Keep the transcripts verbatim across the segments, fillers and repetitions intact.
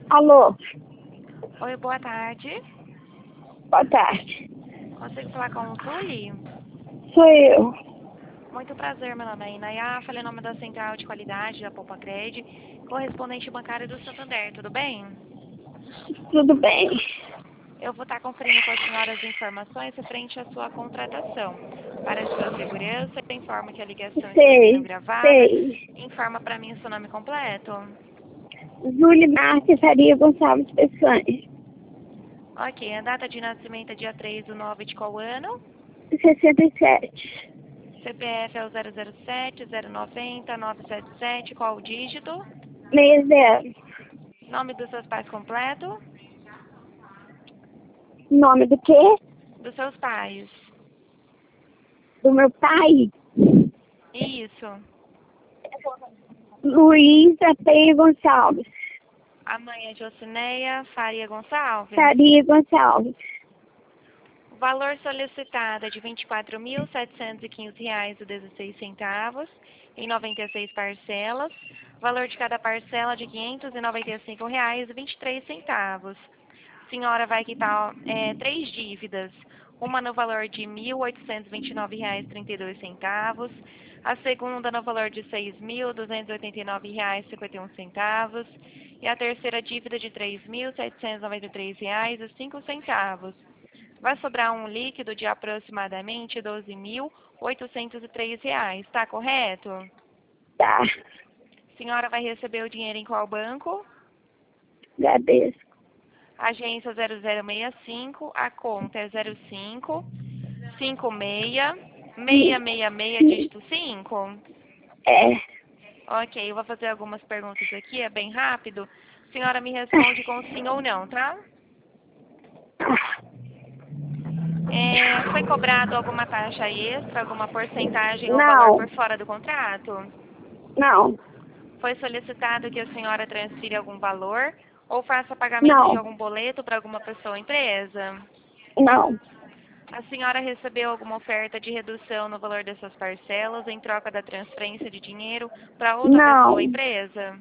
Alô, Oi, boa tarde. boa tarde. Consigo falar com o Zuli? Sou eu. Muito prazer, meu nome é Inayá, falei em nome da Central de Qualidade da Poupa Cred, correspondente bancário do Santander, tudo bem? Tudo bem? Eu vou estar conferindo com a senhora as informações referente à sua contratação. Para sua segurança, eu informo que a ligação está sendo Sei, gravada. sei. Informa para mim o seu nome completo. Júlia Marques Faria Gonçalves Peçanha. Ok, a data de nascimento é dia três do nove de qual ano? sessenta e sete. C P F é o zero zero sete, zero nove zero, nove sete sete, qual o dígito? seis zero. Nome dos seus pais completo? Nome do quê? Dos seus pais. Do meu pai? Isso. Luísa Peia Gonçalves. A mãe é Jocineia Faria Gonçalves. Faria Gonçalves. O valor solicitado é de vinte e quatro mil, setecentos e quinze reais e dezesseis centavos, em noventa e seis parcelas. O valor de cada parcela é de quinhentos e noventa e cinco reais e vinte e três centavos. A senhora vai quitar é, três dívidas. Uma no valor de mil oitocentos e vinte e nove reais e trinta e dois centavos. A segunda no valor de seis mil duzentos e oitenta e nove reais e cinquenta e um centavos. E a terceira dívida de três mil setecentos e noventa e três reais e cinco centavos. Vai sobrar um líquido de aproximadamente doze mil oitocentos e três reais, tá correto? Tá. A senhora vai receber o dinheiro em qual banco? Agradeço. Agência zero zero seis cinco, a conta é zero cinco, cinco seis, seis seis seis, dígito cinco. É. Ok, eu vou fazer algumas perguntas aqui, é bem rápido. A senhora me responde com sim ou não, tá? É, foi cobrado alguma taxa extra, alguma porcentagem ou valor por Não, fora do contrato? não, Foi solicitado que a senhora transfira algum valor ou faça pagamento de não, algum boleto para alguma pessoa ou empresa? não, A senhora recebeu alguma oferta de redução no valor dessas parcelas em troca da transferência de dinheiro para outra pessoa ou não, empresa?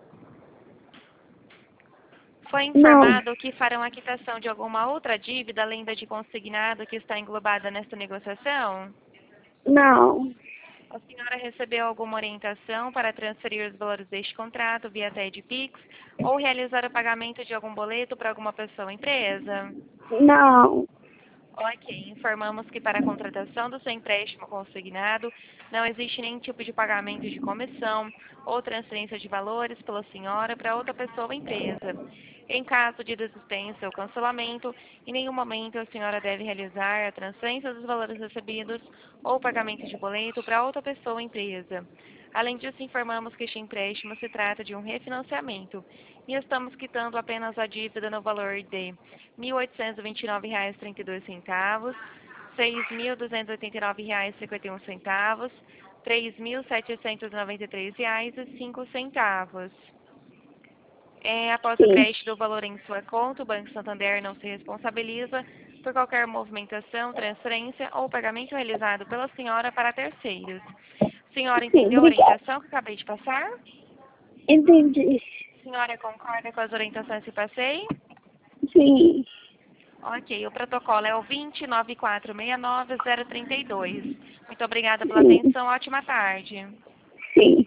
Foi não, informado que farão a quitação de alguma outra dívida além da de consignado que está englobada nesta negociação? não, A senhora recebeu alguma orientação para transferir os valores deste contrato via T E D Pix ou realizar o pagamento de algum boleto para alguma pessoa ou empresa? não, Ok, informamos que para a contratação do seu empréstimo consignado não existe nenhum tipo de pagamento de comissão ou transferência de valores pela senhora para outra pessoa ou empresa. Em caso de desistência ou cancelamento, em nenhum momento a senhora deve realizar a transferência dos valores recebidos ou pagamento de boleto para outra pessoa ou empresa. Além disso, informamos que este empréstimo se trata de um refinanciamento e estamos quitando apenas a dívida no valor de mil oitocentos e vinte e nove reais e trinta e dois centavos, seis mil duzentos e oitenta e nove reais e cinquenta e um centavos, três mil setecentos e noventa e três reais e cinco centavos. É, após o sim, crédito do valor em sua conta, o Banco Santander não se responsabiliza por qualquer movimentação, transferência ou pagamento realizado pela senhora para terceiros. Senhora sim, entendeu a obrigada. orientação que acabei de passar? Entendi. Senhora concorda com as orientações que passei? Sim, Ok, o protocolo é o vinte nove quatro seis nove zero três dois. Muito obrigada pela sim, atenção, ótima tarde. sim.